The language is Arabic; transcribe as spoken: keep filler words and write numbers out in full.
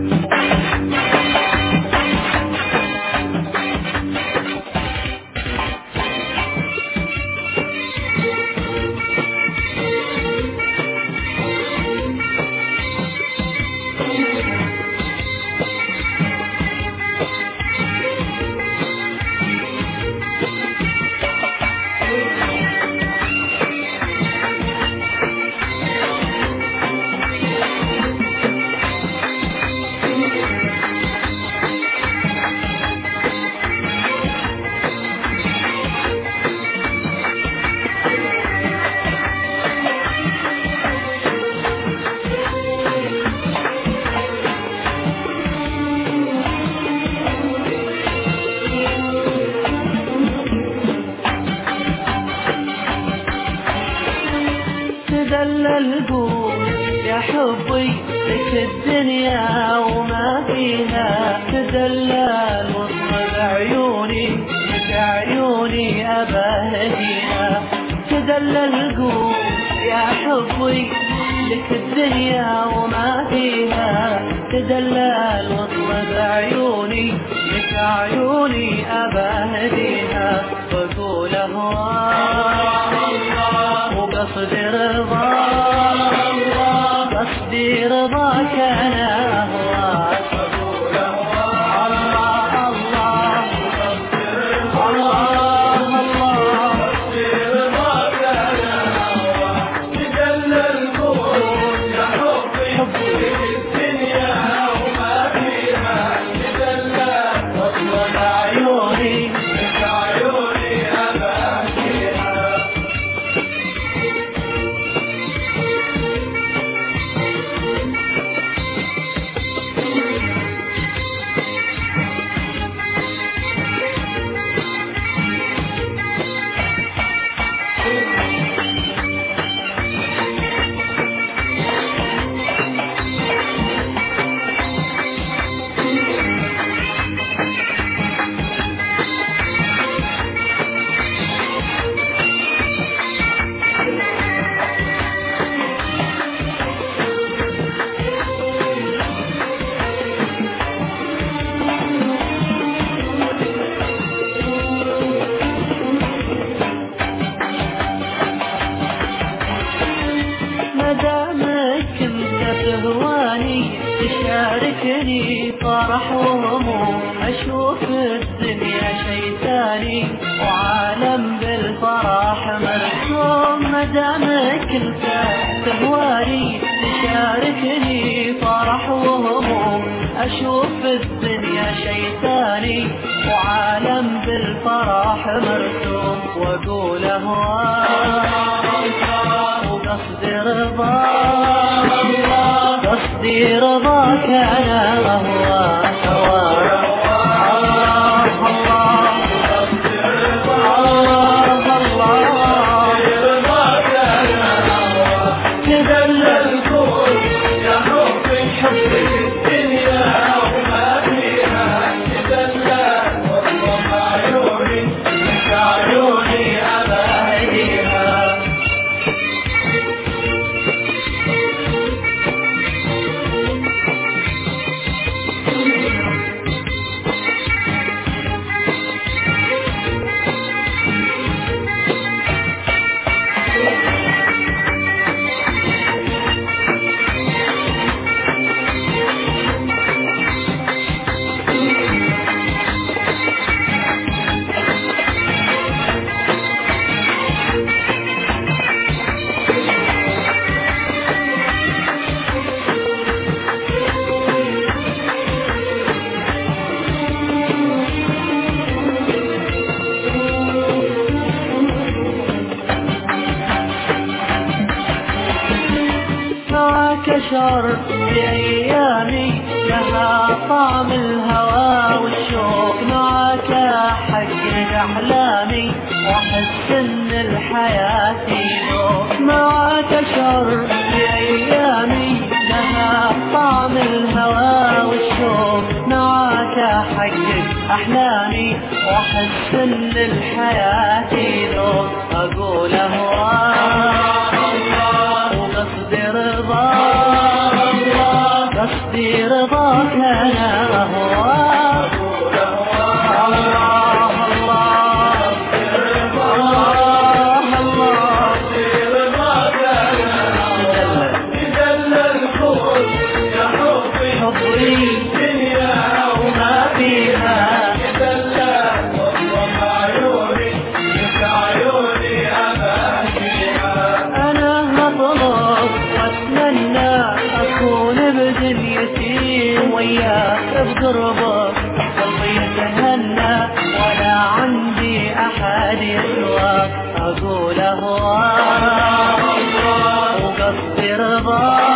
القول يا حبي لك الدنيا وما فيها، تدلل وسط عيوني لك عيوني أبهديها. تدلل قول يا حبي لك الدنيا وما فيها، تدلل وسط عيوني لك عيوني أبهديها. وأقول أهواك وقصدي رضاك، قصدي رضاك أنا أهواك. الله الله الله الله قصدي رضاك أنا أهواك. تدلل قول يا حبي لك الدنيا وما فيها، تدلل وسط عيوني لك عيوني أبهديها. تشاركني فرح وهموم، أشوف الدنيا شي ثاني وعالم بالفرح مرسوم. مدامك انت تهواني تشاركني فرح وهموم، أشوف الدنيا شي ثاني وعالم بالفرح مرسوم. وأقول أهواك وقصدي رضاك، قصدي رضاك أنا أهواك. الله الله قصدي رضاك، الله رضاك أنا أهواك. تدلل قول يا حبي حبي الدنيا وما فيها، تدلل وسط عيوني لك عيوني أبهديها. شر بأيامي لها طعم الهوى والشوق، معك أحقق أحلامي وأحس إن الحياة ذوق. معك شر بأيامي لها طعم الهوى والشوق، معك أحقق أحلامي وأحس إن الحياة ذوق. أقول أهواك وقصدي رضاك، قصدي وقصدي رضاك أنا أهواك. الله الله الله الله حبي دنيا وما فيها أنا هطلب وأتمنى أكون بدنيتي وياك بقربك قلبي يتهنى ولا عندي أحد يسواك. أقول أهواك وقصدي رضاك